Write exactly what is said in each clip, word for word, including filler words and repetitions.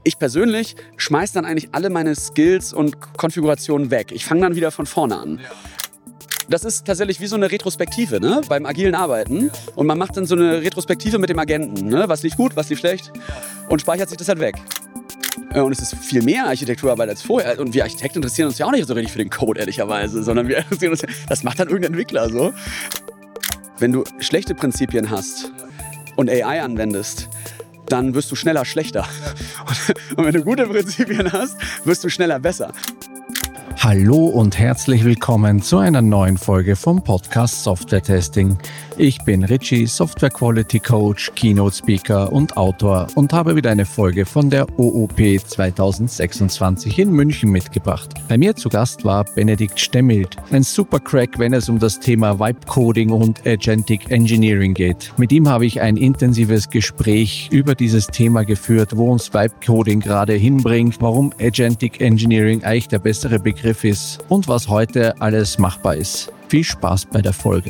ich persönlich schmeiß dann eigentlich alle meine Skills und Konfigurationen weg. Ich fange dann wieder von vorne an. Das ist tatsächlich wie so eine Retrospektive, ne? Beim agilen Arbeiten. Und man macht dann so eine Retrospektive mit dem Agenten. Ne? Was lief gut, was lief schlecht. Und speichert sich das halt weg. Und es ist viel mehr Architekturarbeit als vorher. Und wir Architekten interessieren uns ja auch nicht so richtig für den Code, ehrlicherweise. Sondern wir interessieren uns, das macht dann irgendein Entwickler so. Wenn du schlechte Prinzipien hast und A I anwendest, dann wirst du schneller schlechter. Und wenn du gute Prinzipien hast, wirst du schneller besser. Hallo und herzlich willkommen zu einer neuen Folge vom Podcast Software Testing. Ich bin Richie, Software Quality Coach, Keynote Speaker und Autor und habe wieder eine Folge von der O O P zwanzig sechsundzwanzig in München mitgebracht. Bei mir zu Gast war Benedikt Stemmild, ein super Crack, wenn es um das Thema Vibe Coding und Agentic Engineering geht. Mit ihm habe ich ein intensives Gespräch über dieses Thema geführt, wo uns Vibe Coding gerade hinbringt, warum Agentic Engineering eigentlich der bessere Begriff ist und was heute alles machbar ist. Viel Spaß bei der Folge.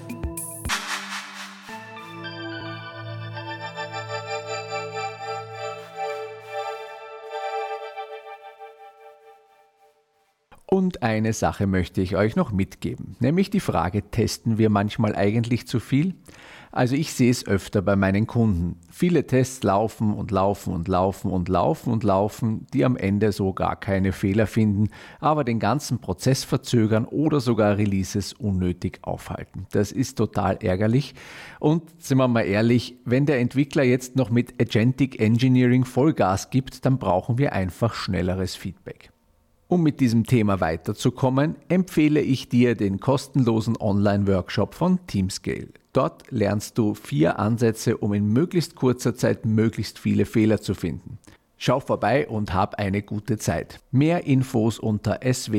Und eine Sache möchte ich euch noch mitgeben, nämlich die Frage, testen wir manchmal eigentlich zu viel? Also ich sehe es öfter bei meinen Kunden. Viele Tests laufen und laufen und laufen und laufen und laufen, die am Ende so gar keine Fehler finden, aber den ganzen Prozess verzögern oder sogar Releases unnötig aufhalten. Das ist total ärgerlich und sind wir mal ehrlich, wenn der Entwickler jetzt noch mit Agentic Engineering Vollgas gibt, dann brauchen wir einfach schnelleres Feedback. Um mit diesem Thema weiterzukommen, empfehle ich dir den kostenlosen Online-Workshop von Teamscale. Dort lernst du vier Ansätze, um in möglichst kurzer Zeit möglichst viele Fehler zu finden. Schau vorbei und hab eine gute Zeit. Mehr Infos unter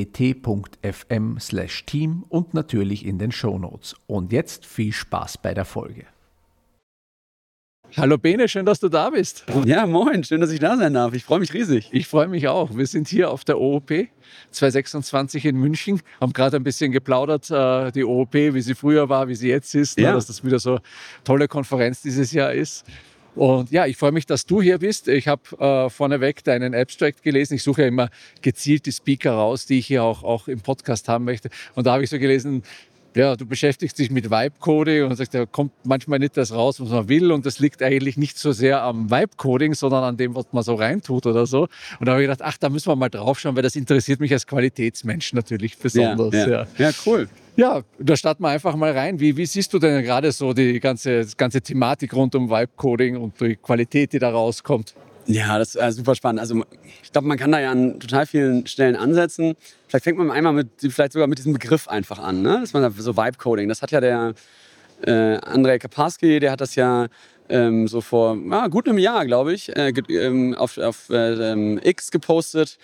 swt.fm slash team und natürlich in den Shownotes. Und jetzt viel Spaß bei der Folge. Hallo Bene, schön, dass du da bist. Ja, moin, schön, dass ich da sein darf. Ich freue mich riesig. Ich freue mich auch. Wir sind hier auf der O O P zwanzig sechsundzwanzig in München, haben gerade ein bisschen geplaudert, äh, die O O P, wie sie früher war, wie sie jetzt ist, ja. ne, dass das wieder so eine tolle Konferenz dieses Jahr ist. Und ja, ich freue mich, dass du hier bist. Ich habe äh, vorneweg deinen Abstract gelesen. Ich suche ja immer gezielt die Speaker raus, die ich hier auch, auch im Podcast haben möchte. Und da habe ich so gelesen, ja, du beschäftigst dich mit Vibe-Coding und sagst, da kommt manchmal nicht das raus, was man will. Und das liegt eigentlich nicht so sehr am Vibe-Coding, sondern an dem, was man so reintut oder so. Und da habe ich gedacht, ach, da müssen wir mal drauf schauen, weil das interessiert mich als Qualitätsmensch natürlich besonders. Ja, ja. ja. ja cool. Ja, da starten wir einfach mal rein. Wie, wie siehst du denn gerade so die ganze, ganze Thematik rund um Vibe-Coding und die Qualität, die da rauskommt? Ja, das ist äh, super spannend. Also ich glaube, man kann da ja an total vielen Stellen ansetzen. Vielleicht fängt man einmal mit, vielleicht sogar mit diesem Begriff einfach an, ne? Dass man da so Vibe-Coding. Das hat ja der äh, Andrej Karpathy, der hat das ja ähm, so vor ja, gut einem Jahr, glaube ich, äh, ähm, auf, auf äh, X gepostet.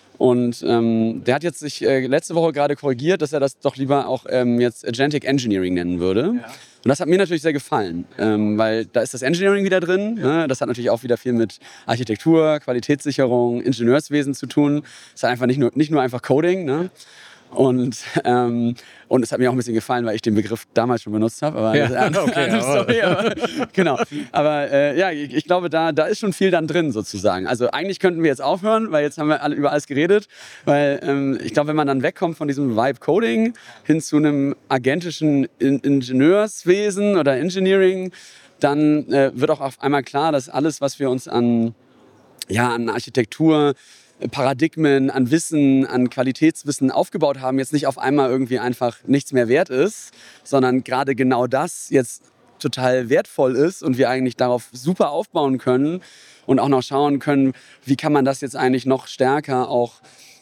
Und ähm, der hat jetzt sich äh, letzte Woche gerade korrigiert, dass er das doch lieber auch ähm, jetzt Agentic Engineering nennen würde. Ja. Und das hat mir natürlich sehr gefallen, ähm, weil da ist das Engineering wieder drin. Ja. Ne? Das hat natürlich auch wieder viel mit Architektur, Qualitätssicherung, Ingenieurswesen zu tun. Es ist einfach nicht nur, nicht nur einfach Coding. Ne? Und, ähm, und es hat mir auch ein bisschen gefallen, weil ich den Begriff damals schon benutzt habe. Aber, ja, äh, okay, sorry, aber genau. Aber äh, ja, ich, ich glaube, da, da ist schon viel dann drin sozusagen. Also eigentlich könnten wir jetzt aufhören, weil jetzt haben wir alle über alles geredet. Weil ähm, ich glaube, wenn man dann wegkommt von diesem Vibe-Coding hin zu einem agentischen In- Ingenieurswesen oder Engineering, dann äh, wird auch auf einmal klar, dass alles, was wir uns an, ja, an Architektur, Paradigmen, an Wissen, an Qualitätswissen aufgebaut haben, jetzt nicht auf einmal irgendwie einfach nichts mehr wert ist, sondern gerade genau das jetzt total wertvoll ist und wir eigentlich darauf super aufbauen können und auch noch schauen können, wie kann man das jetzt eigentlich noch stärker auch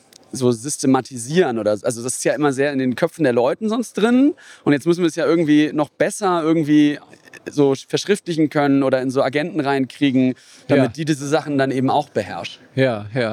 so systematisieren oder also das ist ja immer sehr in den Köpfen der Leuten sonst drin und jetzt müssen wir es ja irgendwie noch besser irgendwie so verschriftlichen können oder in so Agenten reinkriegen, damit ja. die diese Sachen dann eben auch beherrschen. Ja, ja.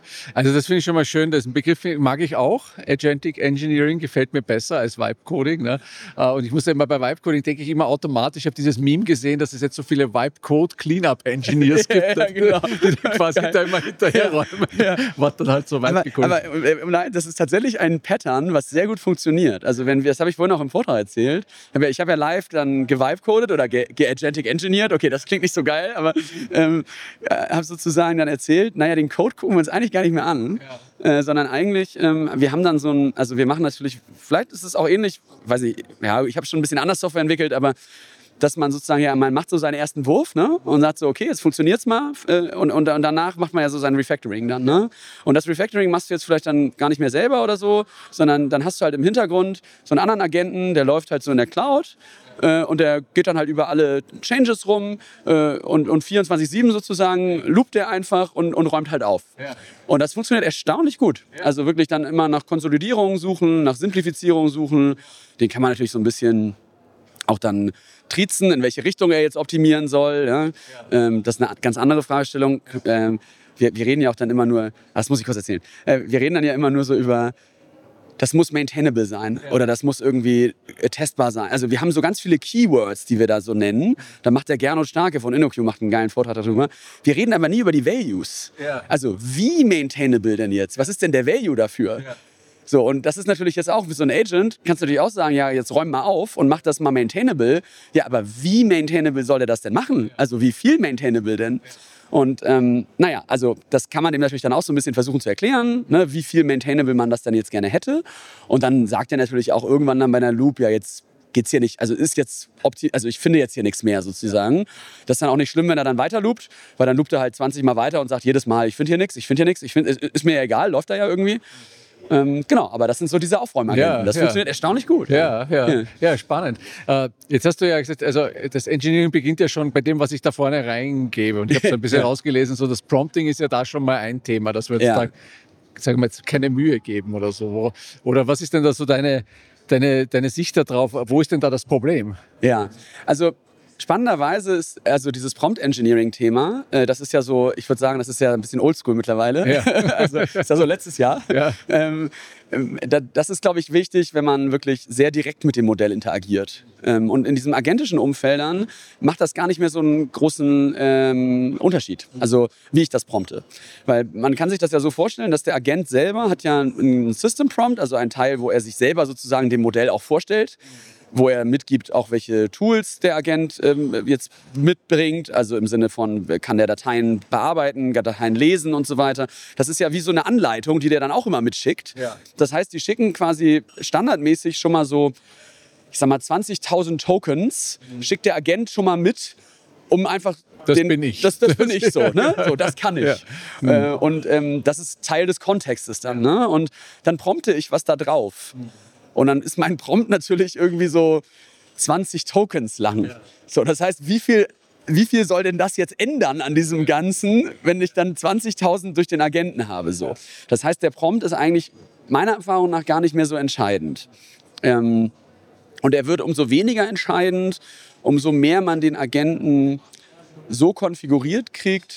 Also das finde ich schon mal schön. Das ist ein Begriff, mag ich auch. Agentic Engineering gefällt mir besser als Vibe Coding. Ne? Und ich muss ja immer bei Vibe Coding denke ich immer automatisch. Ich habe dieses Meme gesehen, dass es jetzt so viele Vibe Code Cleanup Engineers gibt, ja, genau. die quasi da immer hinterherräumen, ja. was dann halt so weit gekommen ist. Aber äh, nein, das ist tatsächlich ein Pattern, was sehr gut funktioniert. Also wenn wir, das habe ich vorhin auch im Vortrag erzählt. Ich habe ja live dann gevibe-codet oder ge-agentic engineert. Okay, das klingt nicht so geil, aber ähm, habe sozusagen dann erzählt, naja, den Code gucken wir uns eigentlich gar nicht mehr an, ja. äh, sondern eigentlich, ähm, wir haben dann so ein, also wir machen natürlich, vielleicht ist es auch ähnlich, weiß ich, ja, ich habe schon ein bisschen anders Software entwickelt, aber dass man sozusagen, ja, man macht so seinen ersten Wurf, ne, und sagt so, okay, jetzt funktioniert's mal, äh, und, und, und danach macht man ja so sein Refactoring dann, ne, und das Refactoring machst du jetzt vielleicht dann gar nicht mehr selber oder so, sondern dann hast du halt im Hintergrund so einen anderen Agenten, der läuft halt so in der Cloud, Äh, und der geht dann halt über alle Changes rum äh, und, und vierundzwanzig sieben sozusagen loopt der einfach und, und räumt halt auf. Ja. Und das funktioniert erstaunlich gut. Ja. Also wirklich dann immer nach Konsolidierung suchen, nach Simplifizierung suchen. Den kann man natürlich so ein bisschen auch dann triezen, in welche Richtung er jetzt optimieren soll. Ja? Ja. Ähm, das ist eine ganz andere Fragestellung. Ähm, wir, wir reden ja auch dann immer nur, das muss ich kurz erzählen, äh, wir reden dann ja immer nur so über, das muss maintainable sein, ja. oder das muss irgendwie testbar sein. Also wir haben so ganz viele Keywords, die wir da so nennen. Da macht der Gernot Starke von InnoQ macht einen geilen Vortrag darüber. Wir reden aber nie über die Values. Ja. Also wie maintainable denn jetzt? Was ist denn der Value dafür? Ja. So, und das ist natürlich jetzt auch, wie so ein Agent, kannst du natürlich auch sagen, ja, jetzt räum mal auf und mach das mal maintainable. Ja, aber wie maintainable soll der das denn machen? Also wie viel maintainable denn? Und ähm, naja, also das kann man dem natürlich dann auch so ein bisschen versuchen zu erklären, ne, wie viel maintainable man das dann jetzt gerne hätte. Und dann sagt er natürlich auch irgendwann dann bei einer Loop, ja, jetzt geht's hier nicht, also ist jetzt, also ich finde jetzt hier nichts mehr sozusagen. Das ist dann auch nicht schlimm, wenn er dann weiter loopt, weil dann loopt er halt zwanzig Mal weiter und sagt jedes Mal, ich finde hier nichts, ich finde hier nichts, ich finde, ist mir ja egal, läuft da ja irgendwie. Ähm, genau, aber das sind so diese Aufräumagenten. Ja, das ja. funktioniert erstaunlich gut. Ja, ja, ja. ja spannend. Äh, jetzt hast du ja gesagt, also das Engineering beginnt ja schon bei dem, was ich da vorne reingebe. Und ich habe so ein bisschen ja. rausgelesen, so das Prompting ist ja da schon mal ein Thema, dass wir jetzt ja. da, sagen wir jetzt, keine Mühe geben oder so. Oder was ist denn da so deine, deine, deine Sicht darauf? Wo ist denn da das Problem? Ja, also spannenderweise ist also dieses Prompt-Engineering-Thema, äh, das ist ja so, ich würde sagen, das ist ja ein bisschen oldschool mittlerweile. Ja. Also ist ja so letztes Jahr. Ja. Ähm, da, das ist, glaube ich, wichtig, wenn man wirklich sehr direkt mit dem Modell interagiert. Ähm, und in diesen agentischen Umfeldern macht das gar nicht mehr so einen großen ähm, Unterschied, also wie ich das prompte. Weil man kann sich das ja so vorstellen, dass der Agent selber hat ja einen System-Prompt, also einen Teil, wo er sich selber sozusagen dem Modell auch vorstellt, wo er mitgibt, auch welche Tools der Agent ähm, jetzt mitbringt, also im Sinne von, kann der Dateien bearbeiten, Dateien lesen und so weiter. Das ist ja wie so eine Anleitung, die der dann auch immer mitschickt. Ja. Das heißt, die schicken quasi standardmäßig schon mal so, ich sag mal, zwanzigtausend Tokens, mhm. schickt der Agent schon mal mit, um einfach Das den, bin ich. Das, das bin ich so, ne? So, das kann ich. Ja. Mhm. Äh, und ähm, das ist Teil des Kontextes dann, ne? Und dann prompte ich was da drauf. Mhm. Und dann ist mein Prompt natürlich irgendwie so zwanzig Tokens lang. Ja. So, das heißt, wie viel, wie viel soll denn das jetzt ändern an diesem Ganzen, wenn ich dann zwanzigtausend durch den Agenten habe? So. Das heißt, der Prompt ist eigentlich meiner Erfahrung nach gar nicht mehr so entscheidend. Ähm, und er wird umso weniger entscheidend, umso mehr man den Agenten so konfiguriert kriegt,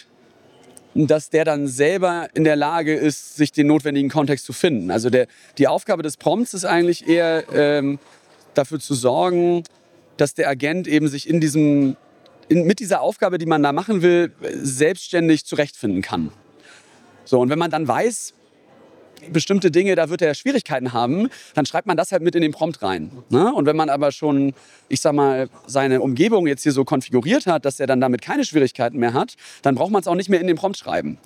dass der dann selber in der Lage ist, sich den notwendigen Kontext zu finden. Also der, die Aufgabe des Prompts ist eigentlich eher ähm, dafür zu sorgen, dass der Agent eben sich in diesem, in, mit dieser Aufgabe, die man da machen will, selbstständig zurechtfinden kann. So, und wenn man dann weiß, bestimmte Dinge, da wird er Schwierigkeiten haben, dann schreibt man das halt mit in den Prompt rein. Ne? Und wenn man aber schon, ich sag mal, seine Umgebung jetzt hier so konfiguriert hat, dass er dann damit keine Schwierigkeiten mehr hat, dann braucht man es auch nicht mehr in den Prompt schreiben.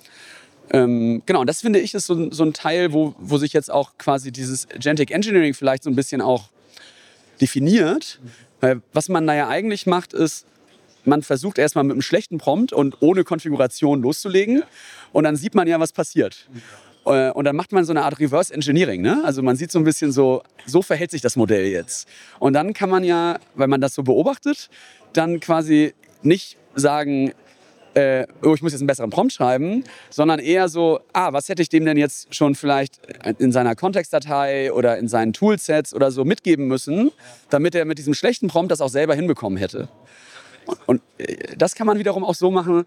Ähm, genau, und das finde ich ist so, so ein Teil, wo, wo sich jetzt auch quasi dieses Agentic Engineering vielleicht so ein bisschen auch definiert. Weil was man da ja eigentlich macht, ist, man versucht erstmal mit einem schlechten Prompt und ohne Konfiguration loszulegen und dann sieht man ja, was passiert. Und dann macht man so eine Art Reverse Engineering, ne? Also man sieht so ein bisschen so, so verhält sich das Modell jetzt. Und dann kann man ja, weil man das so beobachtet, dann quasi nicht sagen, äh, oh, ich muss jetzt einen besseren Prompt schreiben, sondern eher so, ah, was hätte ich dem denn jetzt schon vielleicht in seiner Kontextdatei oder in seinen Toolsets oder so mitgeben müssen, damit er mit diesem schlechten Prompt das auch selber hinbekommen hätte. Und, und das kann man wiederum auch so machen,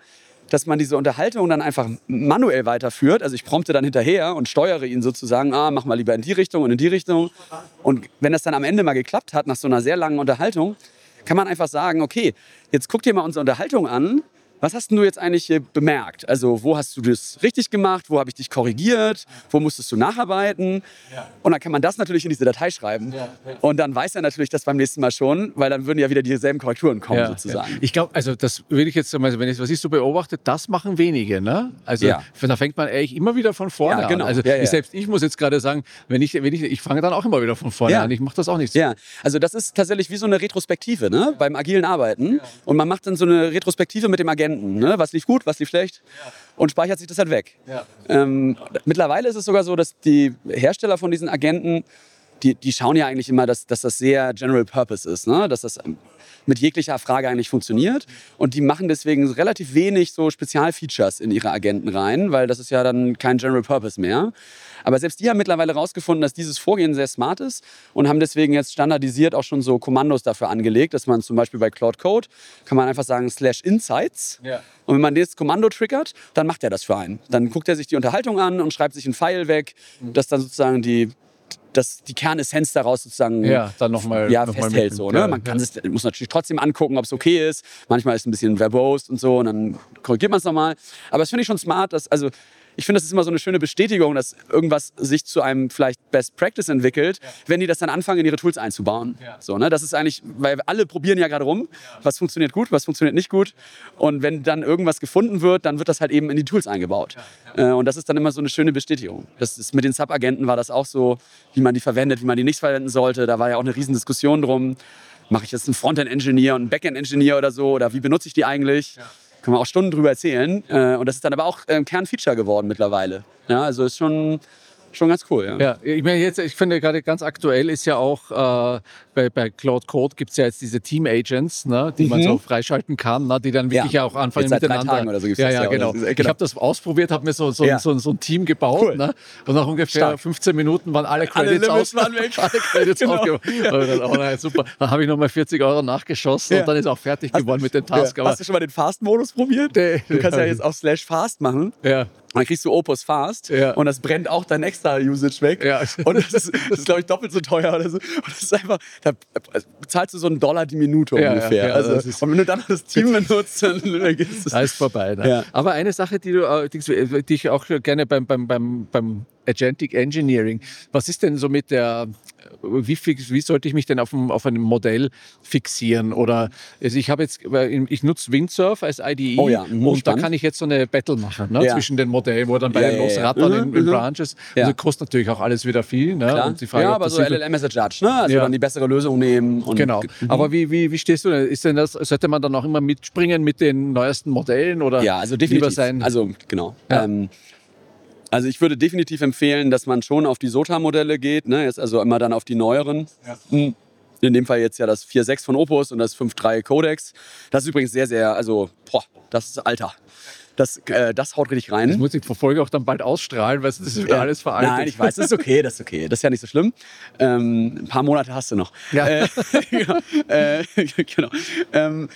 dass man diese Unterhaltung dann einfach manuell weiterführt. Also ich prompte dann hinterher und steuere ihn sozusagen, ah, mach mal lieber in die Richtung und in die Richtung. Und wenn das dann am Ende mal geklappt hat, nach so einer sehr langen Unterhaltung, kann man einfach sagen, okay, jetzt guck dir mal unsere Unterhaltung an. Was hast denn du jetzt eigentlich hier bemerkt? Also wo hast du das richtig gemacht? Wo habe ich dich korrigiert? Wo musstest du nacharbeiten? Ja. Und dann kann man das natürlich in diese Datei schreiben. Ja. Und dann weiß er natürlich das beim nächsten Mal schon, weil dann würden ja wieder dieselben Korrekturen kommen ja, sozusagen. Ja. Ich glaube, also das würde ich jetzt, also wenn ich, was ich so beobachte, das machen wenige. Ne? Also ja. da fängt man eigentlich immer wieder von vorne ja, genau. an. Also ja, ja. Ich, selbst ich muss jetzt gerade sagen, wenn ich, wenn ich, ich fange dann auch immer wieder von vorne ja. an. Ich mache das auch nicht so. Ja, also das ist tatsächlich wie so eine Retrospektive, ne? Beim agilen Arbeiten. Ja. Und man macht dann so eine Retrospektive mit dem Agenten. Ne? Was lief gut, was lief schlecht ja. und speichert sich das halt weg. Ja. Ähm, mittlerweile ist es sogar so, dass die Hersteller von diesen Agenten, die, die schauen ja eigentlich immer, dass, dass das sehr General Purpose ist, ne? Dass das mit jeglicher Frage eigentlich funktioniert. Und die machen deswegen relativ wenig so Spezialfeatures in ihre Agenten rein, weil das ist ja dann kein General Purpose mehr. Aber selbst die haben mittlerweile herausgefunden, dass dieses Vorgehen sehr smart ist und haben deswegen jetzt standardisiert auch schon so Kommandos dafür angelegt, dass man zum Beispiel bei Claude Code kann man einfach sagen slash insights. Ja. Und wenn man das Kommando triggert, dann macht er das für einen. Dann guckt er sich die Unterhaltung an und schreibt sich ein File weg, mhm. das dann sozusagen die dass die Kernessenz daraus sozusagen ja, dann noch mal, ja, noch festhält. Mal so, ne? Man kann ja. es, muss natürlich trotzdem angucken, ob es okay ist. Manchmal ist es ein bisschen verbose und so und dann korrigiert man es nochmal. Aber das finde ich schon smart. Dass, also ich finde, das ist immer so eine schöne Bestätigung, dass irgendwas sich zu einem vielleicht Best Practice entwickelt, ja. wenn die das dann anfangen, in ihre Tools einzubauen. Ja. So, ne? Das ist eigentlich, weil alle probieren ja gerade rum, ja. was funktioniert gut, was funktioniert nicht gut. Und wenn dann irgendwas gefunden wird, dann wird das halt eben in die Tools eingebaut. Ja. Ja. Äh, und das ist dann immer so eine schöne Bestätigung. Das ist, mit den Subagenten war das auch so, wie man die verwendet, wie man die nicht verwenden sollte. Da war ja auch eine riesen Diskussion drum. Mache ich jetzt einen Frontend-Engineer und einen Backend-Engineer oder so? Oder wie benutze ich die eigentlich? Ja. Können wir auch Stunden drüber erzählen. Und das ist dann aber auch ein Kernfeature geworden mittlerweile. Ja, also ist schon, schon ganz cool. Ja, ja ich meine, jetzt, ich finde gerade ganz aktuell ist ja auch, äh, bei, bei Claude Code gibt es ja jetzt diese Team-Agents, ne, die mhm. man so freischalten kann, ne, die dann wirklich ja, auch anfangen jetzt seit miteinander. Drei Tagen oder so gibt's ja, das ja, ja, genau. genau. Ich habe das ausprobiert, habe mir so, so, ja. so, so ein Team gebaut. Cool. Ne, und nach ungefähr Stark. fünfzehn Minuten waren alle Credits alle aus. Waren weg. alle Credits genau. aufgemacht. Dann, oh, nein, super. Dann habe ich nochmal vierzig Euro nachgeschossen ja. und dann ist auch fertig hast, geworden mit dem Task. Ja. Aber hast du schon mal den Fast-Modus probiert? Nee. Du kannst ja jetzt auch Slash Fast machen. Ja. Dann kriegst du Opus Fast ja. und das brennt auch dein extra Usage weg. Ja. Und das ist, das ist glaube ich, doppelt so teuer oder so. Und das ist einfach, da bezahlst du so einen Dollar die Minute ja, ungefähr. Ja, also, und wenn du dann das Team benutzt, dann vergisst du es. Alles vorbei. Ne? Ja. Aber eine Sache, die, du, die, die ich auch gerne beim, beim, beim, beim Agentic Engineering, was ist denn so mit der, wie, fix, wie sollte ich mich denn auf, ein, auf einem Modell fixieren? Oder also ich habe jetzt, ich nutze Windsurf als I D E oh ja, und spannend. Da kann ich jetzt so eine Battle machen ne, ja. zwischen den Modellen, wo dann beide ja, ja, losrattern ja. in, in Branches. Ja. Also kostet natürlich auch alles wieder viel. Ne? Und die Frage, ja, aber so L L M as a Judge, ne? Also ja. dann die bessere Lösung nehmen. Und genau. Mhm. Aber wie, wie, wie stehst du denn? Ist denn das, sollte man dann auch immer mitspringen mit den neuesten Modellen? Oder ja, also definitiv. Sein? Also genau. Ja. Ähm, Also ich würde definitiv empfehlen, dass man schon auf die S O T A-Modelle geht, ne? Jetzt also immer dann auf die neueren. Ja. In dem Fall jetzt ja das vier Punkt sechs von Opus und das fünf Punkt drei Codex. Das ist übrigens sehr, sehr, also, boah, das ist Alter. Das, äh, das haut richtig rein. Das muss ich Verfolge auch dann bald ausstrahlen, weil das ist wieder ja. alles veraltet. Nein, ich weiß, das ist okay, das ist okay. Das ist ja nicht so schlimm. Ähm, ein paar Monate hast du noch. Ja. Äh, genau. Äh, genau. Ähm,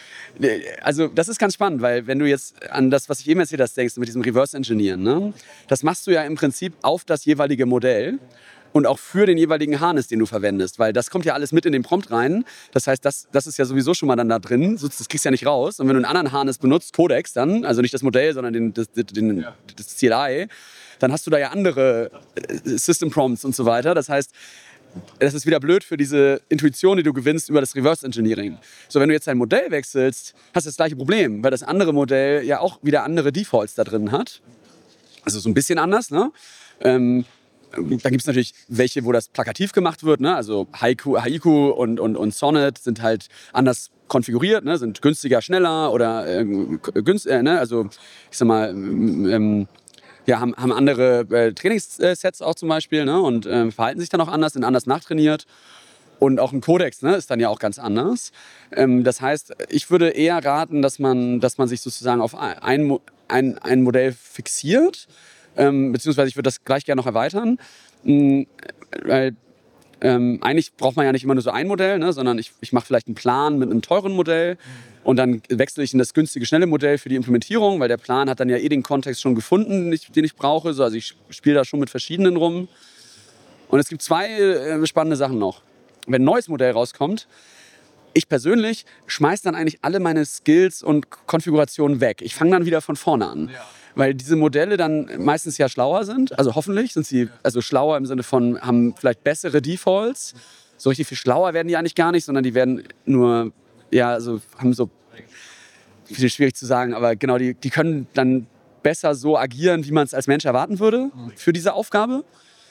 also das ist ganz spannend, weil wenn du jetzt an das, was ich eben erzählt hast, denkst, mit diesem Reverse Engineeren, ne? Das machst du ja im Prinzip auf das jeweilige Modell. Und auch für den jeweiligen Harness, den du verwendest. Weil das kommt ja alles mit in den Prompt rein. Das heißt, das, das ist ja sowieso schon mal dann da drin. Das kriegst du ja nicht raus. Und wenn du einen anderen Harness benutzt, Codex dann, also nicht das Modell, sondern den, das, den, ja. das C L I, dann hast du da ja andere System Prompts und so weiter. Das heißt, das ist wieder blöd für diese Intuition, die du gewinnst über das Reverse Engineering. So, wenn du jetzt dein Modell wechselst, hast du das gleiche Problem. Weil das andere Modell ja auch wieder andere Defaults da drin hat. Also so ein bisschen anders, ne? Ähm, Da gibt es natürlich welche, wo das plakativ gemacht wird. Ne? Also Haiku, Haiku und, und, und Sonnet sind halt anders konfiguriert, ne? Sind günstiger, schneller oder äh, günst, äh, ne? Also ich sag mal, ähm, ja, haben, haben andere äh, Trainingssets auch zum Beispiel, ne? Und äh, verhalten sich dann auch anders, sind anders nachtrainiert. Und auch ein Codex, ne, ist dann ja auch ganz anders. Ähm, das heißt, ich würde eher raten, dass man, dass man sich sozusagen auf ein, ein, ein Modell fixiert. Ähm, beziehungsweise ich würde das gleich gerne noch erweitern. Ähm, weil, ähm, eigentlich braucht man ja nicht immer nur so ein Modell, ne, sondern ich, ich mache vielleicht einen Plan mit einem teuren Modell und dann wechsle ich in das günstige, schnelle Modell für die Implementierung, weil der Plan hat dann ja eh den Kontext schon gefunden, den ich, den ich brauche. So, also ich spiele da schon mit verschiedenen rum. Und es gibt zwei äh, spannende Sachen noch. Wenn ein neues Modell rauskommt, ich persönlich schmeiße dann eigentlich alle meine Skills und Konfigurationen weg. Ich fange dann wieder von vorne an. Ja. Weil diese Modelle dann meistens ja schlauer sind. Also hoffentlich sind sie also schlauer im Sinne von, haben vielleicht bessere Defaults. So richtig viel schlauer werden die eigentlich gar nicht, sondern die werden nur, ja, also haben so, viel schwierig zu sagen, aber genau, die, die können dann besser so agieren, wie man es als Mensch erwarten würde für diese Aufgabe.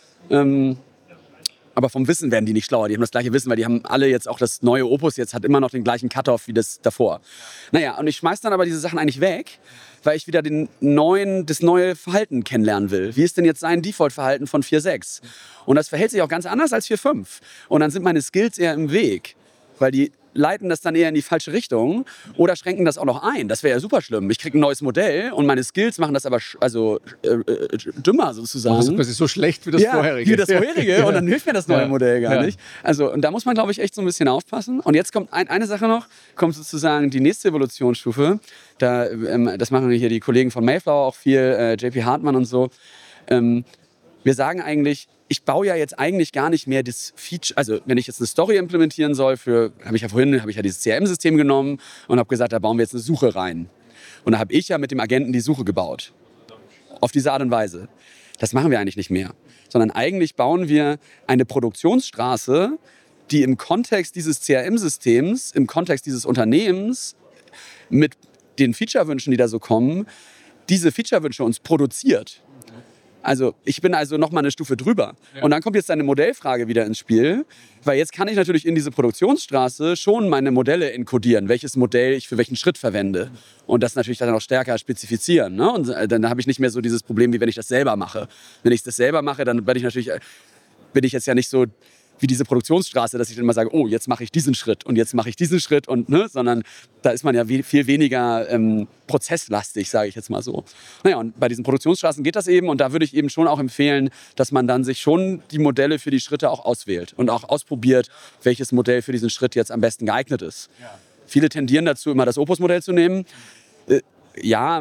Ähm, aber vom Wissen werden die nicht schlauer. Die haben das gleiche Wissen, weil die haben alle jetzt auch das neue Opus jetzt hat immer noch den gleichen Cut-Off wie das davor. Naja, und ich schmeiß dann aber diese Sachen eigentlich weg, weil ich wieder den neuen, das neue Verhalten kennenlernen will. Wie ist denn jetzt sein Default-Verhalten von vier Punkt sechs? Und das verhält sich auch ganz anders als vier Punkt fünf. Und dann sind meine Skills eher im Weg, weil die leiten das dann eher in die falsche Richtung oder schränken das auch noch ein. Das wäre ja super schlimm. Ich kriege ein neues Modell und meine Skills machen das aber sch- also äh, äh, dümmer sozusagen. Das ist quasi so schlecht wie das ja, vorherige. wie das vorherige und dann hilft mir das neue ja. Modell gar ja. nicht. Also und da muss man, glaube ich, echt so ein bisschen aufpassen. Und jetzt kommt ein, eine Sache noch, kommt sozusagen die nächste Evolutionsstufe. Da, ähm, das machen hier die Kollegen von Mayflower auch viel, äh, J P Hartmann und so. Ähm, wir sagen eigentlich, ich baue ja jetzt eigentlich gar nicht mehr das Feature, also wenn ich jetzt eine Story implementieren soll, für, habe ich ja vorhin, habe ich ja dieses C R M-System genommen und habe gesagt, da bauen wir jetzt eine Suche rein. Und da habe ich ja mit dem Agenten die Suche gebaut. Auf diese Art und Weise. Das machen wir eigentlich nicht mehr. Sondern eigentlich bauen wir eine Produktionsstraße, die im Kontext dieses C R M-Systems, im Kontext dieses Unternehmens, mit den Feature-Wünschen, die da so kommen, diese Feature-Wünsche uns produziert. Also ich bin also noch mal eine Stufe drüber. Ja. Und dann kommt jetzt eine Modellfrage wieder ins Spiel, weil jetzt kann ich natürlich in diese Produktionsstraße schon meine Modelle enkodieren, welches Modell ich für welchen Schritt verwende. Und das natürlich dann auch stärker spezifizieren. Ne? Und dann habe ich nicht mehr so dieses Problem, wie wenn ich das selber mache. Wenn ich das selber mache, dann bin ich natürlich, bin ich jetzt ja nicht so wie diese Produktionsstraße, dass ich dann immer sage, oh, jetzt mache ich diesen Schritt und jetzt mache ich diesen Schritt, und, ne? Sondern da ist man ja viel weniger ähm, prozesslastig, sage ich jetzt mal so. Naja, und bei diesen Produktionsstraßen geht das eben, und da würde ich eben schon auch empfehlen, dass man dann sich schon die Modelle für die Schritte auch auswählt und auch ausprobiert, welches Modell für diesen Schritt jetzt am besten geeignet ist. Ja. Viele tendieren dazu, immer das Opus-Modell zu nehmen. Äh, ja,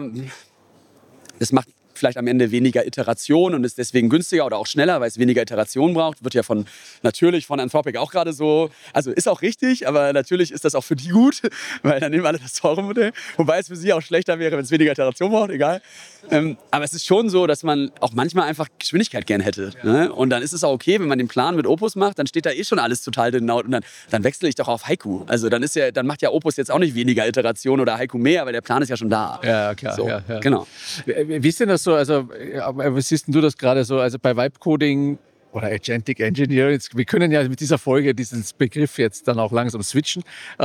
es macht vielleicht am Ende weniger Iteration und ist deswegen günstiger oder auch schneller, weil es weniger Iteration braucht. Wird ja von, natürlich von Anthropic auch gerade so, also ist auch richtig, aber natürlich ist das auch für die gut, weil dann nehmen alle das teure Modell. Wobei es für sie auch schlechter wäre, wenn es weniger Iteration braucht, egal. Ähm, aber es ist schon so, dass man auch manchmal einfach Geschwindigkeit gern hätte. Ne? Und dann ist es auch okay, wenn man den Plan mit Opus macht, dann steht da eh schon alles total genau, und dann, dann wechsle ich doch auf Haiku. Also dann, ist ja, dann macht ja Opus jetzt auch nicht weniger Iteration oder Haiku mehr, weil der Plan ist ja schon da. Ja, klar. So, ja, ja. Genau. Wie ist denn das so, also wie siehst du das gerade so, also bei Vibe-Coding oder Agentic Engineering, wir können ja mit dieser Folge diesen Begriff jetzt dann auch langsam switchen.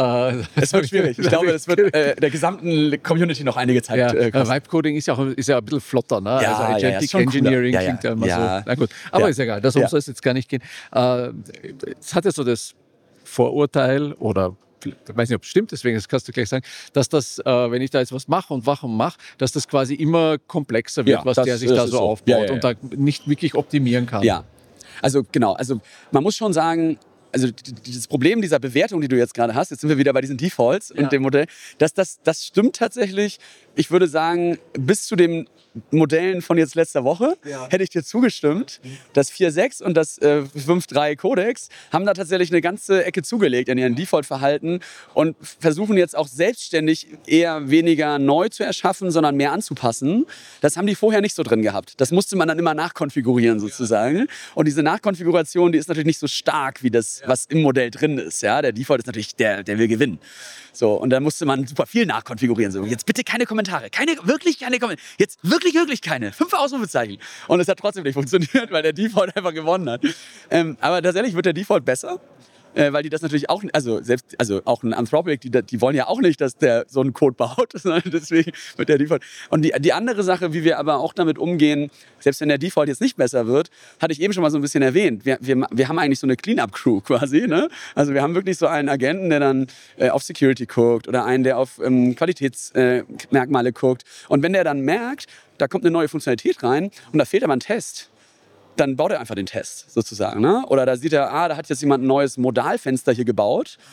Es wird schwierig. Ich glaube, es wird äh, der gesamten Community noch einige Zeit ja, äh, Vibe-Coding ist ja auch ist ja ein bisschen flotter, ne? Ja, also Agentic ja, ja, Engineering ja, klingt ja, ja immer ja. so. Na gut, aber ja. ist egal, darum ja. soll es jetzt gar nicht gehen. Äh, es hat ja so das Vorurteil oder ich weiß nicht, ob es stimmt, deswegen das kannst du gleich sagen, dass das, äh, wenn ich da jetzt was mache und mache und mache, dass das quasi immer komplexer wird, ja, was das, der sich da so, so aufbaut ja, ja, ja. und da nicht wirklich optimieren kann. Ja, also genau, also man muss schon sagen, also dieses Problem dieser Bewertung, die du jetzt gerade hast, jetzt sind wir wieder bei diesen Defaults und ja. dem Modell, das, das, das stimmt tatsächlich, ich würde sagen, bis zu den Modellen von jetzt letzter Woche ja. hätte ich dir zugestimmt. Das vier Punkt sechs und das äh, fünf Punkt drei Codex haben da tatsächlich eine ganze Ecke zugelegt in ihren Default-Verhalten und versuchen jetzt auch selbstständig eher weniger neu zu erschaffen, sondern mehr anzupassen. Das haben die vorher nicht so drin gehabt. Das musste man dann immer nachkonfigurieren sozusagen. Und diese Nachkonfiguration, die ist natürlich nicht so stark wie das, was im Modell drin ist. Ja? Der Default ist natürlich, der, der will gewinnen. So, und da musste man super viel nachkonfigurieren. So, jetzt bitte keine Kommentare. Keine, wirklich keine Kommentare. Jetzt wirklich, wirklich keine. Fünf Ausrufezeichen. Und es hat trotzdem nicht funktioniert, weil der Default einfach gewonnen hat. Ähm, aber tatsächlich wird der Default besser. Äh, weil die das natürlich auch, also selbst, also auch ein Anthropic, die, die wollen ja auch nicht, dass der so einen Code baut, deswegen wird der Default. Und die, die andere Sache, wie wir aber auch damit umgehen, selbst wenn der Default jetzt nicht besser wird, hatte ich eben schon mal so ein bisschen erwähnt. Wir, wir, wir haben eigentlich so eine Cleanup-Crew quasi, ne? Also wir haben wirklich so einen Agenten, der dann äh, auf Security guckt oder einen, der auf ähm, Qualitätsmerkmale äh, guckt. Und wenn der dann merkt, da kommt eine neue Funktionalität rein und da fehlt aber ein Test, dann baut er einfach den Test sozusagen. Ne? Oder da sieht er, ah, da hat jetzt jemand ein neues Modalfenster hier gebaut.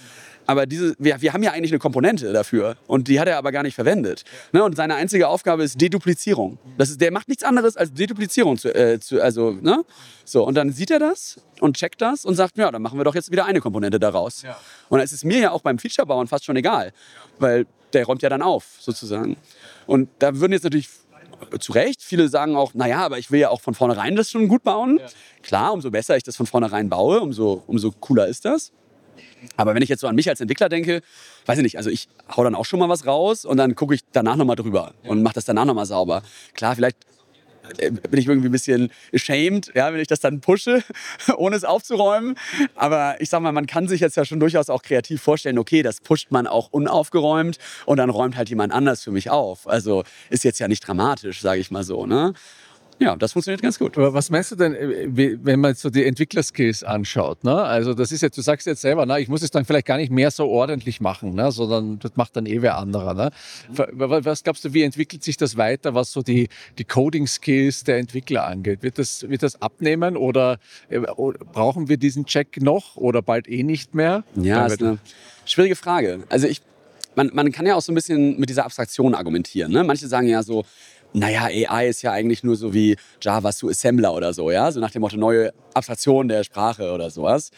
aber diese, wir, wir haben ja eigentlich eine Komponente dafür und die hat er aber gar nicht verwendet. Ne? Und seine einzige Aufgabe ist Deduplizierung. Das ist, der macht nichts anderes als Deduplizierung. Zu, äh, zu, also, ne? So, und dann sieht er das und checkt das und sagt, ja, dann machen wir doch jetzt wieder eine Komponente daraus. Ja. Und dann ist es mir ja auch beim Feature-Bauen fast schon egal, weil der räumt ja dann auf, sozusagen. Und da würden jetzt natürlich zu Recht viele sagen auch, naja, aber ich will ja auch von vornherein das schon gut bauen. Ja. Klar, umso besser ich das von vornherein baue, umso, umso cooler ist das. Aber wenn ich jetzt so an mich als Entwickler denke, weiß ich nicht, also ich hau dann auch schon mal was raus und dann gucke ich danach nochmal drüber ja. und mache das danach nochmal sauber. Klar, vielleicht bin ich irgendwie ein bisschen ashamed, ja, wenn ich das dann pushe, ohne es aufzuräumen. Aber ich sag mal, man kann sich jetzt ja schon durchaus auch kreativ vorstellen, okay, das pusht man auch unaufgeräumt und dann räumt halt jemand anders für mich auf. Also ist jetzt ja nicht dramatisch, sage ich mal so, ne? Ja, das funktioniert ganz gut. Aber was meinst du denn, wenn man so die Entwicklerskills anschaut? Ne? Also das ist jetzt, du sagst jetzt selber, ne, ich muss es dann vielleicht gar nicht mehr so ordentlich machen, ne, sondern das macht dann eh wer anderer. Ne? Was glaubst du, wie entwickelt sich das weiter, was so die, die Coding-Skills der Entwickler angeht? Wird das, wird das abnehmen oder äh, brauchen wir diesen Check noch oder bald eh nicht mehr? Ja, das ist eine schwierige Frage. Also ich, man, man kann ja auch so ein bisschen mit dieser Abstraktion argumentieren. Ne? Manche sagen ja so, naja, A I ist ja eigentlich nur so wie Java zu Assembler oder so, ja, so nach dem Motto neue Abstraktion der Sprache oder sowas.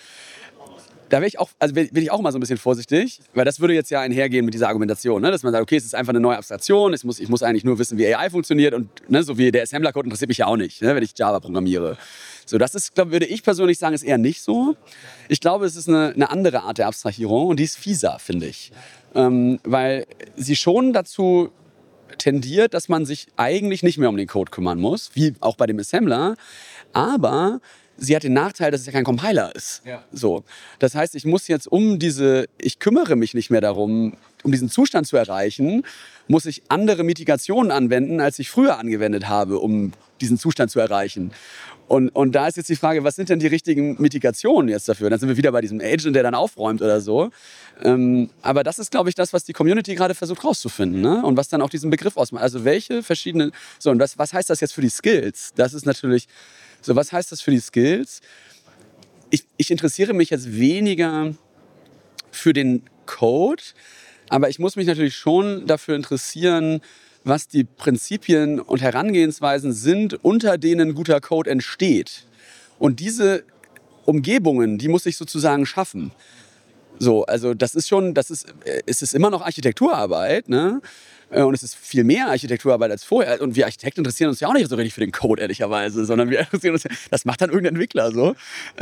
Da wäre ich auch, also bin ich auch immer so ein bisschen vorsichtig, weil das würde jetzt ja einhergehen mit dieser Argumentation, ne? Dass man sagt, okay, es ist einfach eine neue Abstraktion, ich muss, ich muss eigentlich nur wissen, wie A I funktioniert und ne, so wie der Assembler-Code interessiert mich ja auch nicht, ne, wenn ich Java programmiere. So, das ist, glaub, würde ich persönlich sagen, ist eher nicht so. Ich glaube, es ist eine, eine andere Art der Abstrahierung und die ist fieser, finde ich, ähm, weil sie schon dazu tendiert, dass man sich eigentlich nicht mehr um den Code kümmern muss, wie auch bei dem Assembler, aber sie hat den Nachteil, dass es ja kein Compiler ist. Ja. So. Das heißt, ich muss jetzt um diese, ich kümmere mich nicht mehr darum, um diesen Zustand zu erreichen, muss ich andere Mitigationen anwenden, als ich früher angewendet habe, um diesen Zustand zu erreichen. Und, und da ist jetzt die Frage, was sind denn die richtigen Mitigationen jetzt dafür? Dann sind wir wieder bei diesem Agent, der dann aufräumt oder so. Ähm, aber das ist, glaube ich, das, was die Community gerade versucht rauszufinden, ne? Und was dann auch diesen Begriff ausmacht. Also welche verschiedenen... So, und was, was heißt das jetzt für die Skills? Das ist natürlich... So, was heißt das für die Skills? Ich, ich interessiere mich jetzt weniger für den Code, aber ich muss mich natürlich schon dafür interessieren, was die Prinzipien und Herangehensweisen sind, unter denen guter Code entsteht. Und diese Umgebungen, die muss ich sozusagen schaffen. So, also das ist schon, das ist, es ist immer noch Architekturarbeit, ne? Und es ist viel mehr Architekturarbeit als vorher. Und wir Architekten interessieren uns ja auch nicht so richtig für den Code, ehrlicherweise, sondern wir interessieren uns, das macht dann irgendein Entwickler so.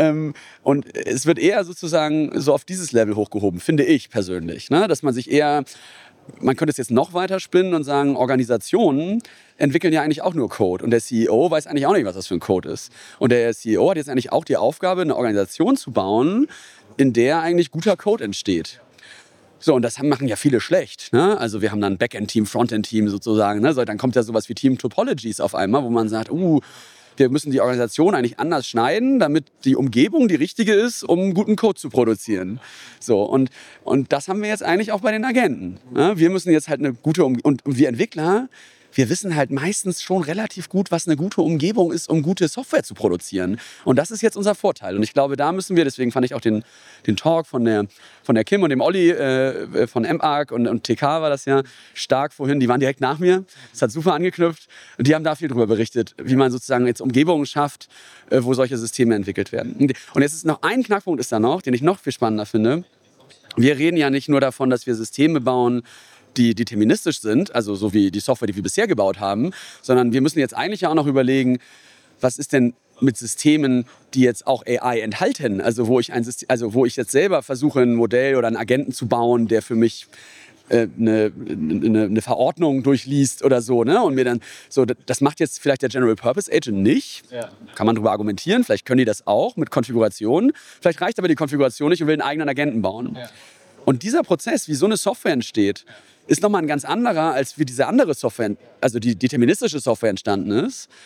Und es wird eher sozusagen so auf dieses Level hochgehoben, finde ich persönlich, ne? Dass man sich eher, man könnte es jetzt noch weiter spinnen und sagen, Organisationen entwickeln ja eigentlich auch nur Code. Und der C E O weiß eigentlich auch nicht, was das für ein Code ist. Und der C E O hat jetzt eigentlich auch die Aufgabe, eine Organisation zu bauen, in der eigentlich guter Code entsteht. So, und das machen ja viele schlecht, ne? Also wir haben dann Backend-Team, Frontend-Team sozusagen, ne? So, dann kommt ja sowas wie Team-Topologies auf einmal, wo man sagt, uh, wir müssen die Organisation eigentlich anders schneiden, damit die Umgebung die richtige ist, um guten Code zu produzieren. So, und, und das haben wir jetzt eigentlich auch bei den Agenten, ne? Wir müssen jetzt halt eine gute Umgebung, und wir Entwickler, wir wissen halt meistens schon relativ gut, was eine gute Umgebung ist, um gute Software zu produzieren. Und das ist jetzt unser Vorteil. Und ich glaube, da müssen wir, deswegen fand ich auch den, den Talk von der, von der Kim und dem Olli äh, von M-Arc und, und T K war das ja stark vorhin. Die waren direkt nach mir. Das hat super angeknüpft. Und die haben da viel drüber berichtet, wie man sozusagen jetzt Umgebungen schafft, äh, wo solche Systeme entwickelt werden. Und jetzt ist noch ein Knackpunkt ist da noch, den ich noch viel spannender finde. Wir reden ja nicht nur davon, dass wir Systeme bauen, die deterministisch sind, also so wie die Software, die wir bisher gebaut haben, sondern wir müssen jetzt eigentlich ja auch noch überlegen, was ist denn mit Systemen, die jetzt auch A I enthalten, also wo ich ein System, also wo ich jetzt selber versuche, ein Modell oder einen Agenten zu bauen, der für mich äh, eine, eine, eine Verordnung durchliest oder so, ne? Und mir dann so, das macht jetzt vielleicht der General Purpose Agent nicht. Ja. Kann man darüber argumentieren, vielleicht können die das auch mit Konfigurationen, vielleicht reicht aber die Konfiguration nicht und will einen eigenen Agenten bauen. Ja. Und dieser Prozess, wie so eine Software entsteht, ist nochmal ein ganz anderer, als wie diese andere Software, also die deterministische Software entstanden ist.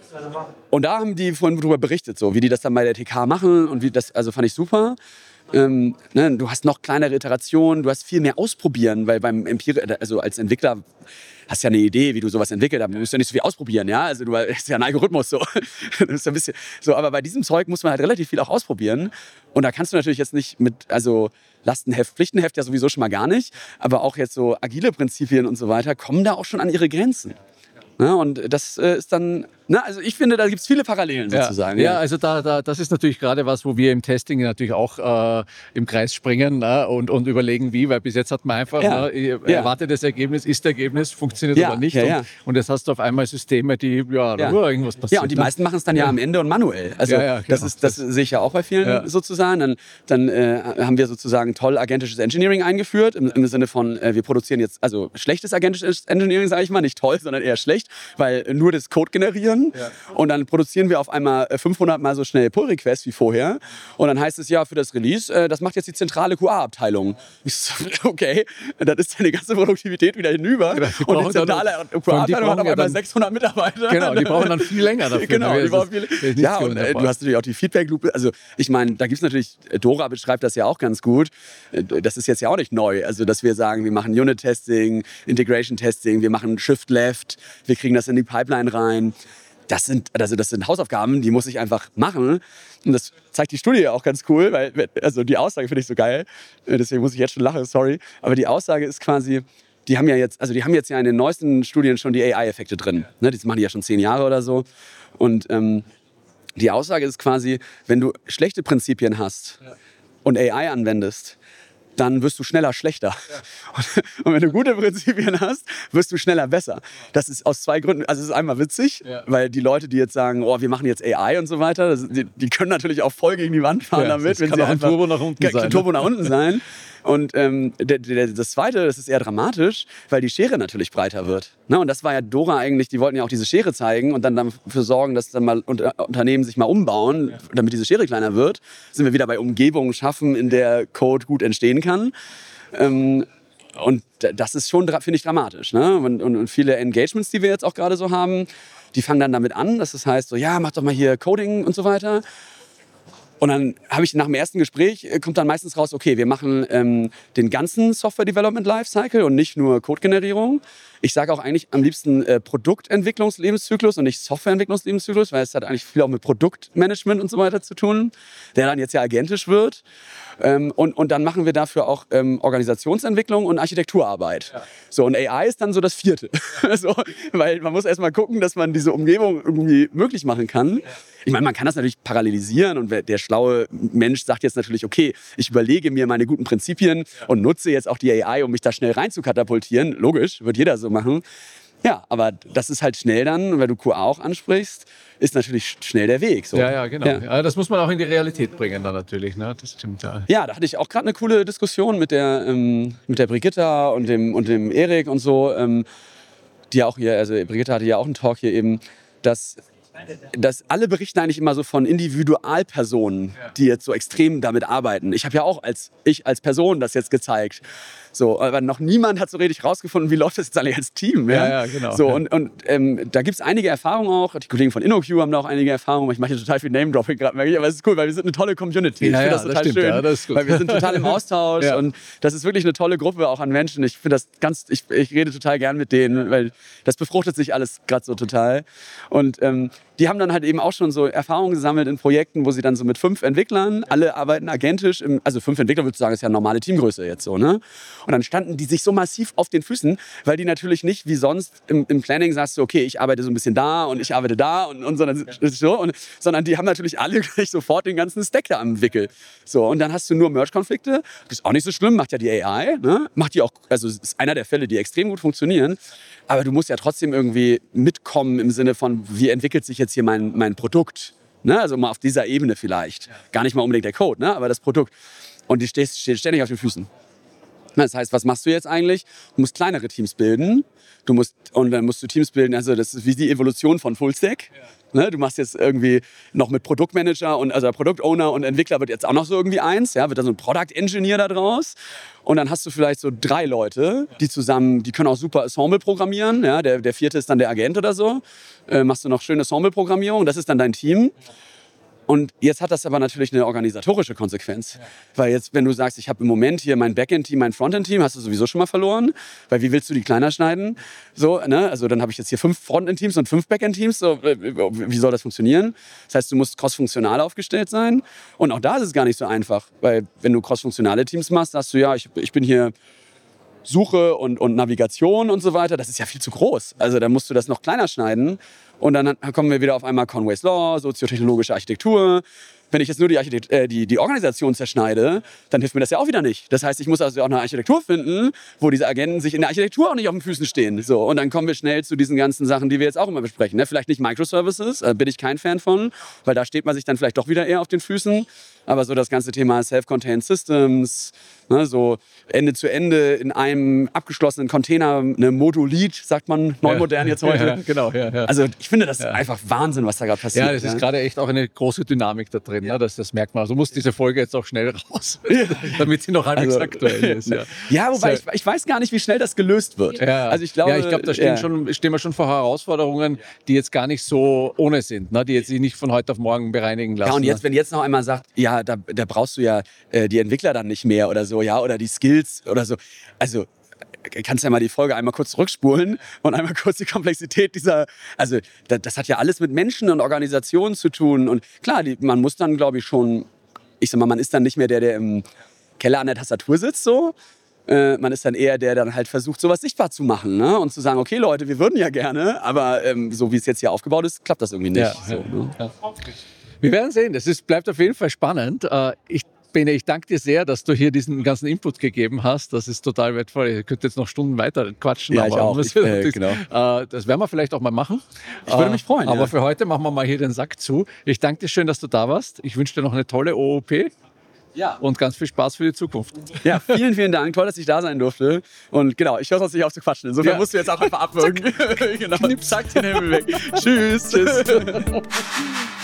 Und da haben die vorhin drüber berichtet, so, wie die das dann bei der T K machen und wie das, also fand ich super. Ähm, ne, du hast noch kleinere Iterationen, du hast viel mehr ausprobieren, weil beim Empiri also als Entwickler hast ja eine Idee, wie du sowas entwickelt, aber du musst ja nicht so viel ausprobieren, ja, also du hast ja einen Algorithmus, so. Das ist ja ein bisschen, so, aber bei diesem Zeug muss man halt relativ viel auch ausprobieren und da kannst du natürlich jetzt nicht mit, also Lastenheft, Pflichtenheft ja sowieso schon mal gar nicht, aber auch jetzt so agile Prinzipien und so weiter kommen da auch schon an ihre Grenzen. Ja, und das äh, ist dann, na, also ich finde, da gibt es viele Parallelen sozusagen. Ja, ja, also da, da, das ist natürlich gerade was, wo wir im Testing natürlich auch äh, im Kreis springen, ne, und, und überlegen, wie, weil bis jetzt hat man einfach ja. ne, ja. erwartetes Ergebnis, ist Ergebnis, funktioniert ja. aber nicht. Ja, ja. Und, und jetzt hast du auf einmal Systeme, die, ja, da ja. irgendwas passiert. Ja, und die ne? meisten machen es dann ja, ja am Ende und manuell. Also ja, ja, genau. das, ist, das sehe ich ja auch bei vielen ja. sozusagen. Dann, dann äh, haben wir sozusagen toll agentisches Engineering eingeführt, im, im Sinne von, äh, wir produzieren jetzt, also schlechtes agentisches Engineering, sage ich mal, nicht toll, sondern eher schlecht, weil nur das Code generieren ja. und dann produzieren wir auf einmal fünfhundert Mal so schnell Pull-Requests wie vorher und dann heißt es ja für das Release, äh, das macht jetzt die zentrale Q A-Abteilung. So, okay, dann ist deine ganze Produktivität wieder hinüber genau, die und die zentrale Q A-Abteilung hat auf einmal sechshundert Mitarbeiter. Genau, die brauchen dann viel länger dafür. Genau, die brauchen viel, ja, und äh, du hast natürlich auch die Feedback-Loop. Also ich meine, da gibt es natürlich, Dora beschreibt das ja auch ganz gut. Das ist jetzt ja auch nicht neu. Also dass wir sagen, wir machen Unit-Testing, Integration-Testing, wir machen Shift-Left, wir kriegen das in die Pipeline rein. Das sind, also das sind Hausaufgaben, die muss ich einfach machen. Und das zeigt die Studie ja auch ganz cool, weil also die Aussage finde ich so geil. Deswegen muss ich jetzt schon lachen, sorry. Aber die Aussage ist quasi, die haben ja jetzt, also die haben jetzt ja in den neuesten Studien schon die A I-Effekte drin. Ne, das machen die ja schon zehn Jahre oder so. Und ähm, die Aussage ist quasi, wenn du schlechte Prinzipien hast und A I anwendest, dann wirst du schneller schlechter. Ja. Und wenn du gute Prinzipien hast, wirst du schneller besser. Das ist aus zwei Gründen. Also es ist einmal witzig, ja. weil die Leute, die jetzt sagen, oh, wir machen jetzt A I und so weiter, das, die, die können natürlich auch voll gegen die Wand fahren ja, damit. Das wenn kann sie auch ein Turbo nach unten sein. Ein Turbo nach unten sein. Und ähm, der, der, das Zweite, das ist eher dramatisch, weil die Schere natürlich breiter wird. Ne? Und das war ja Dora eigentlich, die wollten ja auch diese Schere zeigen und dann dafür sorgen, dass dann mal unter, Unternehmen sich mal umbauen, damit diese Schere kleiner wird. Sind wir wieder bei Umgebungen schaffen, in der Code gut entstehen kann. Ähm, und das ist schon, finde ich, dramatisch. Ne? Und, und, und viele Engagements, die wir jetzt auch gerade so haben, die fangen dann damit an, dass es heißt, so, ja, mach doch mal hier Coding und so weiter. Und dann habe ich nach dem ersten Gespräch, kommt dann meistens raus, okay, wir machen ähm, den ganzen Software Development Lifecycle und nicht nur Codegenerierung. Ich sage auch eigentlich am liebsten äh, Produktentwicklungslebenszyklus und nicht Softwareentwicklungslebenszyklus, weil es hat eigentlich viel auch mit Produktmanagement und so weiter zu tun, der dann jetzt ja agentisch wird. Ähm, und, und dann machen wir dafür auch ähm, Organisationsentwicklung und Architekturarbeit. Ja. So, und A I ist dann so das Vierte. Ja. So, weil man muss erst mal gucken, dass man diese Umgebung irgendwie möglich machen kann. Ja. Ich meine, man kann das natürlich parallelisieren und der schlaue Mensch sagt jetzt natürlich, okay, ich überlege mir meine guten Prinzipien ja. und nutze jetzt auch die A I, um mich da schnell rein zu katapultieren. Logisch, wird jeder so machen. Ja, aber das ist halt schnell dann, weil du Q A auch ansprichst, ist natürlich schnell der Weg. So. Ja, ja, genau. Ja. Ja, das muss man auch in die Realität bringen dann natürlich. Ne? Das stimmt, ja. Ja, da hatte ich auch gerade eine coole Diskussion mit der, ähm, mit der Brigitta und dem, und dem Erik und so. Ähm, die ja auch hier, also Brigitta hatte ja auch einen Talk hier eben, dass dass alle berichten eigentlich immer so von Individualpersonen, die jetzt so extrem damit arbeiten. Ich habe ja auch als ich als Person das jetzt gezeigt. So, aber noch niemand hat so richtig rausgefunden, wie läuft das jetzt eigentlich als Team. Ja, ja, ja genau. So, ja. Und, und ähm, da gibt es einige Erfahrungen auch. Die Kollegen von InnoQ haben da auch einige Erfahrungen. Ich mache hier total viel Name-Dropping gerade, merke ich, aber es ist cool, weil wir sind eine tolle Community. Ja, ich finde ja, das total das stimmt, schön, ja, das ist gut. weil wir sind total im Austausch ja. und das ist wirklich eine tolle Gruppe auch an Menschen. Ich finde das ganz, ich, ich rede total gern mit denen, weil das befruchtet sich alles gerade so total. Und ähm, die haben dann halt eben auch schon so Erfahrungen gesammelt in Projekten, wo sie dann so mit fünf Entwicklern, alle arbeiten agentisch, im, also fünf Entwickler, würde ich sagen, ist ja eine normale Teamgröße jetzt so, ne? Und dann standen die sich so massiv auf den Füßen, weil die natürlich nicht wie sonst im, im Planning sagst du, okay, ich arbeite so ein bisschen da und ich arbeite da und, und, sondern, so, und sondern die haben natürlich alle gleich sofort den ganzen Stack da am Wickel. So, und dann hast du nur Merge-Konflikte, das ist auch nicht so schlimm, macht ja die A I, ne? Macht die auch, also ist einer der Fälle, die extrem gut funktionieren. Aber du musst ja trotzdem irgendwie mitkommen im Sinne von, wie entwickelt sich jetzt hier mein, mein Produkt? Ne? Also mal auf dieser Ebene vielleicht. Ja. Gar nicht mal unbedingt der Code, ne? Aber das Produkt. Und die steht, steht ständig auf den Füßen. Das heißt, was machst du jetzt eigentlich? Du musst kleinere Teams bilden. Du musst, und dann musst du Teams bilden, also das ist wie die Evolution von Fullstack. Ja. Ne? Du machst jetzt irgendwie noch mit Produktmanager und also Produktowner und Entwickler wird jetzt auch noch so irgendwie eins, ja, wird da so ein Product Engineer da draus. Und dann hast du vielleicht so drei Leute, die zusammen, die können auch super Ensemble programmieren. Ja? Der, der vierte ist dann der Agent oder so. Äh, machst du noch schöne Ensemble-Programmierung, das ist dann dein Team. Und jetzt hat das aber natürlich eine organisatorische Konsequenz. Ja. Weil jetzt, wenn du sagst, ich habe im Moment hier mein Backend-Team, mein Frontend-Team, hast du sowieso schon mal verloren. Weil wie willst du die kleiner schneiden? So, ne? Also dann habe ich jetzt hier fünf Frontend-Teams und fünf Backend-Teams. So, wie soll das funktionieren? Das heißt, du musst cross-funktional aufgestellt sein. Und auch da ist es gar nicht so einfach. Weil wenn du cross-funktionale Teams machst, sagst du, ja, ich, ich bin hier Suche und, und Navigation und so weiter. Das ist ja viel zu groß. Also da musst du das noch kleiner schneiden. Und dann kommen wir wieder auf einmal Conway's Law, soziotechnologische Architektur. Wenn ich jetzt nur die, Architekt äh, die, die Organisation zerschneide, dann hilft mir das ja auch wieder nicht. Das heißt, ich muss also auch eine Architektur finden, wo diese Agenten sich in der Architektur auch nicht auf den Füßen stehen. So, und dann kommen wir schnell zu diesen ganzen Sachen, die wir jetzt auch immer besprechen. Ne? Vielleicht nicht Microservices, äh, bin ich kein Fan von, weil da steht man sich dann vielleicht doch wieder eher auf den Füßen. Aber so das ganze Thema Self-Contained Systems, ne, so Ende zu Ende in einem abgeschlossenen Container, eine Modulit, sagt man neumodern jetzt heute. Ja, genau, ja, ja. Also ich finde das ja. einfach Wahnsinn, was da gerade passiert. Ja, das ist ja. gerade echt auch eine große Dynamik da drin. Ja. Ne? Das, das merkt man. Also muss diese Folge jetzt auch schnell raus, ja. damit sie noch halbwegs also, aktuell ist. Ja, ja wobei so. ich, ich weiß gar nicht, wie schnell das gelöst wird. Ja, also ich glaube, ja, ich glaube, da stehen, ja. schon, stehen wir schon vor Herausforderungen, die jetzt gar nicht so ohne sind, ne? Die jetzt sich nicht von heute auf morgen bereinigen lassen. Ja, und jetzt, wenn jetzt noch einmal sagt, ja, da, da brauchst du ja äh, die Entwickler dann nicht mehr oder so, ja, oder die Skills oder so. Also kannst ja mal die Folge einmal kurz zurückspulen und einmal kurz die Komplexität dieser, also das, das hat ja alles mit Menschen und Organisationen zu tun und klar, die, man muss dann, glaube ich, schon, ich sag mal, man ist dann nicht mehr der, der im Keller an der Tastatur sitzt, so. Äh, man ist dann eher der, der dann halt versucht, sowas sichtbar zu machen, ne? Und zu sagen, okay Leute, wir würden ja gerne, aber ähm, so wie es jetzt hier aufgebaut ist, klappt das irgendwie nicht. Ja, so, ne? ja. Wir werden sehen, das ist, bleibt auf jeden Fall spannend. Äh, ich Bene, ich danke dir sehr, dass du hier diesen ganzen Input gegeben hast. Das ist total wertvoll. Ich könnte jetzt noch Stunden weiter quatschen. Ja, ich aber auch. Das, ich, äh, genau. äh, das werden wir vielleicht auch mal machen. Ich würde mich freuen. Aber ja. für heute machen wir mal hier den Sack zu. Ich danke dir schön, dass du da warst. Ich wünsche dir noch eine tolle O O P. Ja. Und ganz viel Spaß für die Zukunft. Ja, vielen, vielen Dank. Toll, dass ich da sein durfte. Und genau, ich höre es nicht auf zu quatschen. Insofern ja. musst du jetzt auch einfach abwürgen. Zack. genau. Zack, den Himmel weg. Tschüss. Tschüss.